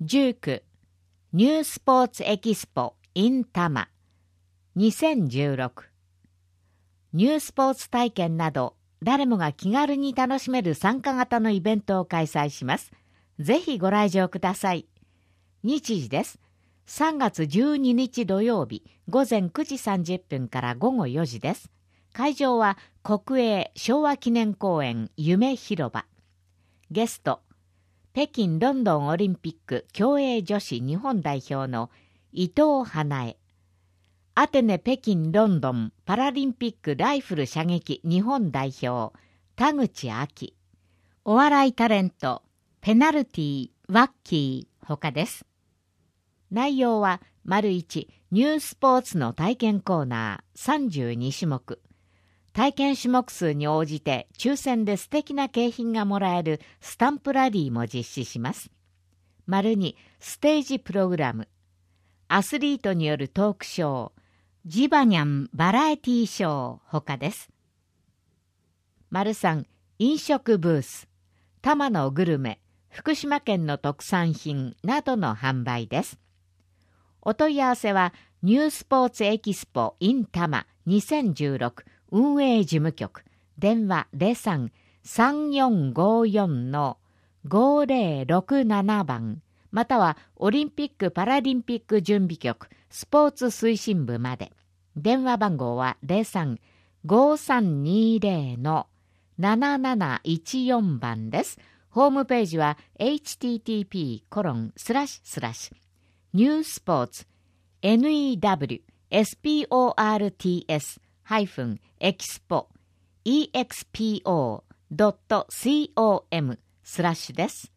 19ニュースポーツエキスポ in 多摩2016ニュースポーツ体験など誰もが気軽に楽しめる参加型のイベントを開催します。ぜひご来場ください。日時です。3月12日土曜日午前9時30分から午後4時です。会場は国営昭和記念公園夢広場。ゲスト、北京ロンドンオリンピック競泳女子日本代表の伊藤華恵、アテネ北京ロンドンパラリンピックライフル射撃日本代表田口亜希、お笑いタレントペナルティワッキー他です。内容は 1. ニュースポーツの体験コーナー32種目。体験種目数に応じて抽選で素敵な景品がもらえるスタンプラリーも実施します。2. ステージプログラム。アスリートによるトークショー、ジバニャンバラエティショー他です。3. 飲食ブース。多摩のグルメ、福島県の特産品などの販売です。お問い合わせはニュースポーツエキスポ in 多摩2016運営事務局電話 03-3454-5067 番またはオリンピック・パラリンピック準備局スポーツ推進部まで。電話番号は 03-5320-7714 番です。ホームページは http://newsports-expo-expo.com/ です。